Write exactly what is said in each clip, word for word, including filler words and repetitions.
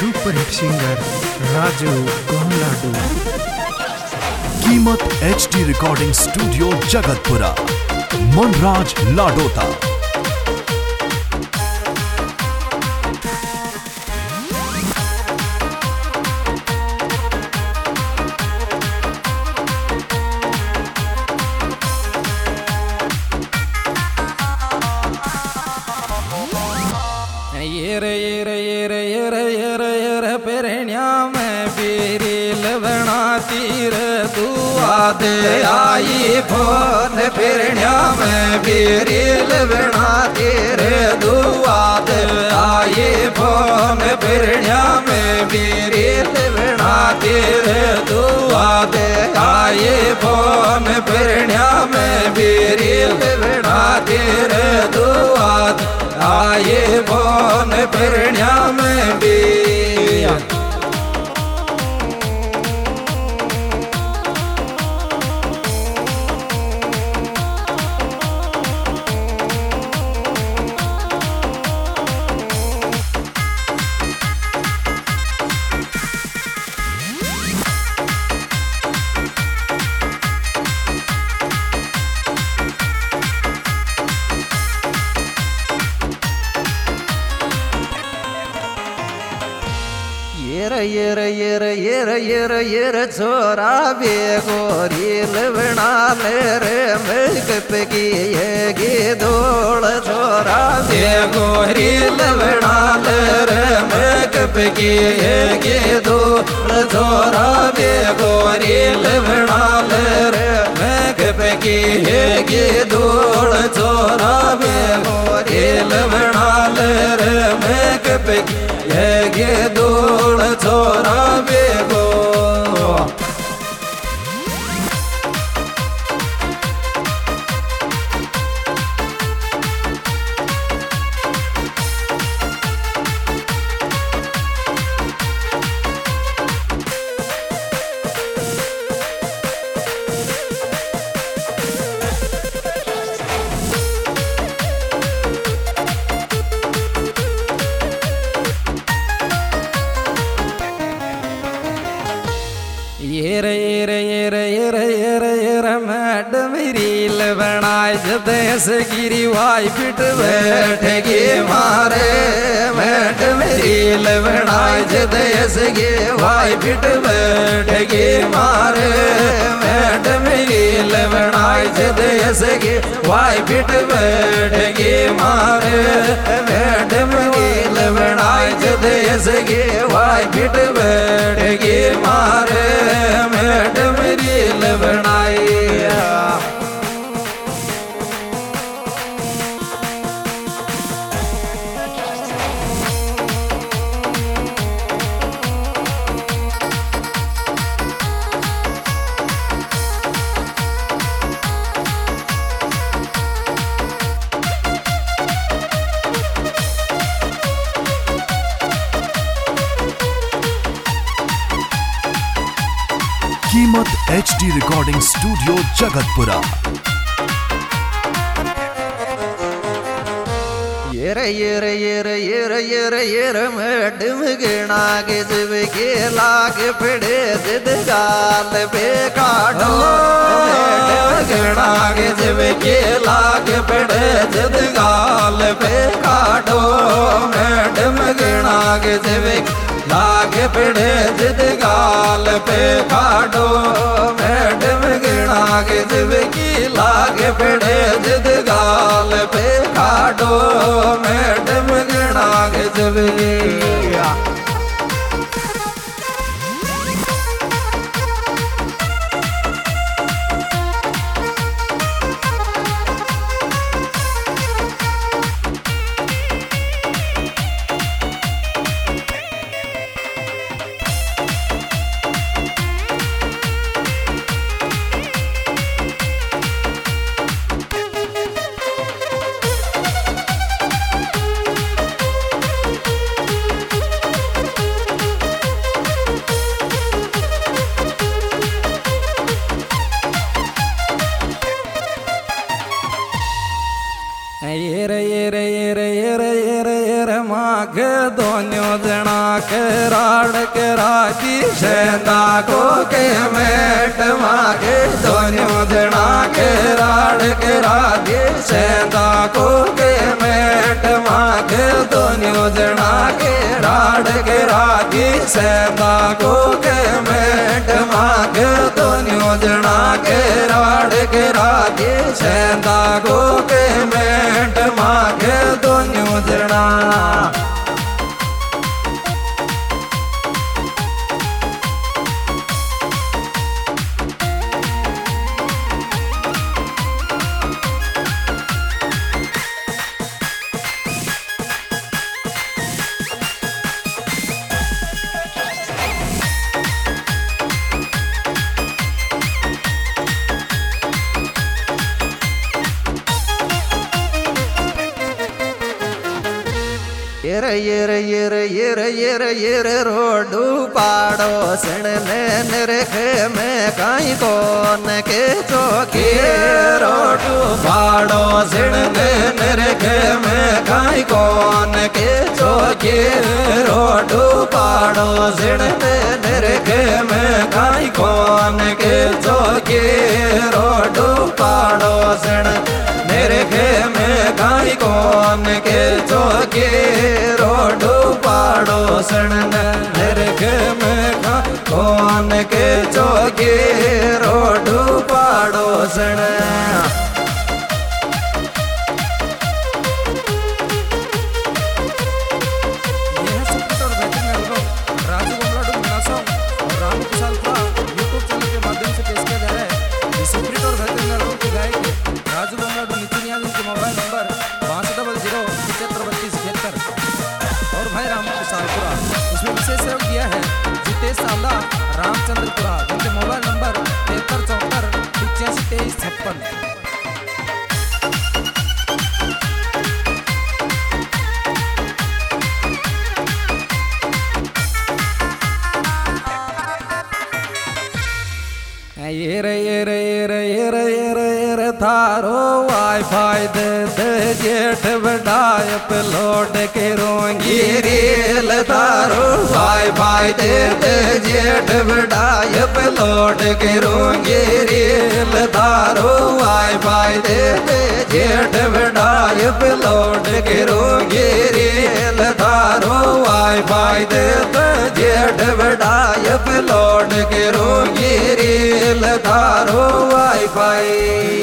Super hit singer Raju Kohladu. कीमत H D recording studio Jagatpura, Manraj Ladota. येर येर येर येर येर येर पेरण्या में बीरील बना तीर दुआ दे आई फोन पेरण्या में बीरील बना तीर दुआ दे आई फोन पेरण्या में बीरील बना तीर दुआ दे आई फोन पेरण्या में बीरील बना तीर दुआ दे आए बोन पेरण्या में भी। येर येर येर येर येर येर छोरा बेगोरी लवणा रे मिल्क पकी ये दौड़ छोरा बेगोरी लवणा रे मिल्क पकी ये दौड़ छोरा बेगोरी लवणा रे मिल्क पकी ये दौड़ छोरा बेगोरी लवणा रे मिल्क पकी ये दौड़ छोरा बेगो। येर येर येर येर येर येर मैडम रील बनाए जदेस गिरी वाई पिट बैठेगी मारे मैडम रील बनाए जदेस गिरी वाई पिट बैठेगी मारे मैडम रील बनाए जदेस गिरी वाई पिट बैठेगी मारे मैडम रील बनाए जदेस गिरी वाई पिट बैठेगी मारे मैडम रील बनाई। कीमत H D recording studio Jagatpura. येर येर येर येर येर येर मैडम गिना के जब के लाग पड़े जिद गाल पे काटो मैडम गिना के जब के लाग पड़े जिद गाल पे काटो मैडम गिना के जब लाग पड़े जिद गाल पे काटो मैडम गिना के जब की लाग पड़े जिद गाल पे काटो मैडम गिना के जब मागे दोन्यों जना के राड के राजी सेंदा को के मेट मागे दोन्यों जना के राड के राजी सेंदा को के मेट मागे दोन्यों जना के राड के राजी सेंदा को के मेट मागे दोन्यों जना के राड के राजी सेंदा को के मेट मागे दोन्यों जना येर येर येर येर येर येर रोडू पाड़ो सणने नरख में काई कोन के चौकी रोडू पाड़ो सणने नरख में काई कोन के चौकी रोडू पाड़ो सणने नरख में काई कोन के चौकी रोडू पाड़ो सण नरख में काई कोन के चौकी रोडू पाड़ो सण नरख में काई कोन के चौकी रोडू पाड़ो सण रामचंद्रपुरा जिनके मोबाइल नंबर तिहत्तर चौहत्तर पिचासी तेईस छप्पन। ये रे ये रे ये रे ये रे ये रे ये रे थारो वाईफाई दे दे जेठ बड़ाय पे लोड के रोंगी रेल थारो वाईफाई दे दे जेठ बड़ाय पे लोड के रोंगी रेल थारो वाईफाई दे दे जेठ बड़ाय पे लोड के रोंगी रेल थारो वाईफाई दे दे जेठ बड़ाय पे लोड के रोंगी रेल थारो वाईफाई।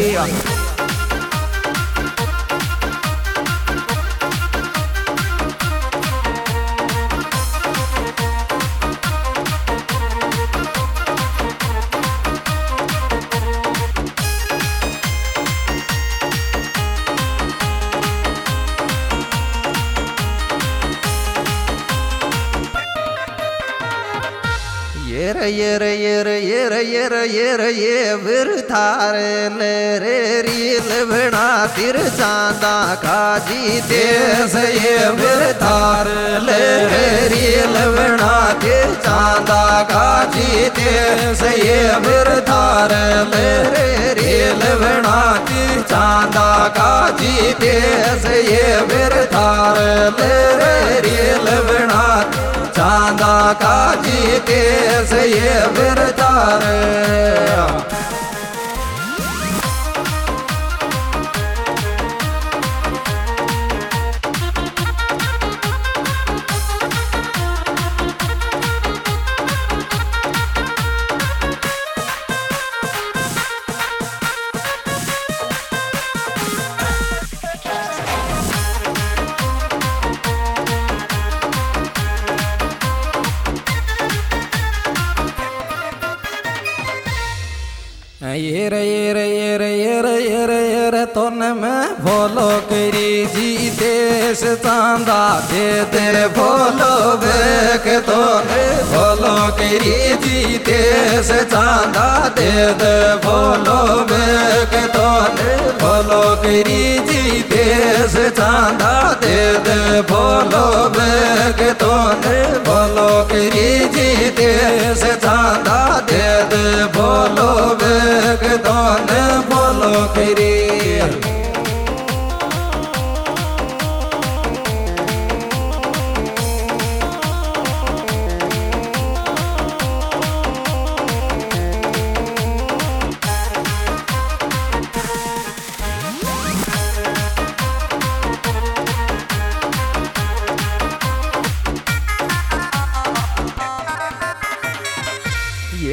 येर येर येर येर येर येर ये वीर थार ले रे रील बना तिर चांदा काजी देश ये वीर थार ले रे रील बना तिर चांदा काजी देश ये वीर थार ले रे रील बना तिर चांदा काजी देश ये वीर थार ले रे रील बना चांदा काजी देश ये वीर थार। ये रे ये रे ये रे ये रे ये रे ये रे तो न मैं बोलो करी जी देश चांदा दे तेरे बोलो बेक तो ने बोलो करी जी देश चांदा दे दे बोलो बेक तो ने बोलो करी जी देश चांदा दे दे बोलो बेक तो ने बोलो करी जी देश चांदा दे दे बोलो बेक तो ने बोलो करी।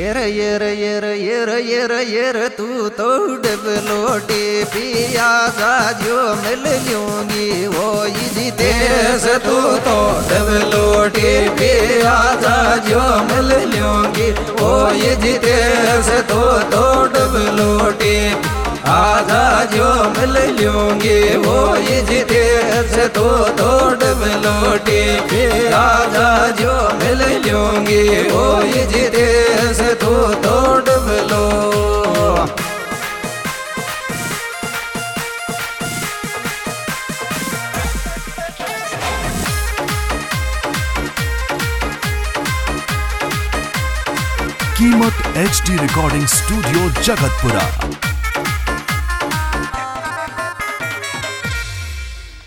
ये रे ये रे ये रे ये रे ये रे ये रे तू तो डबलोटी पिया जा जो मिल लूंगी वो ही जीते से तू तो डबलोटी पिया जा जो मिल लूंगी वो ये जीते से तू तो डबलोटी आजा जो मिल लूंगी वो ये जीते से तू तो डबलोटी आजा जो मिल लूंगी वो ये जीते से तू तो डबलो। कीमत H D recording studio Jagatpura.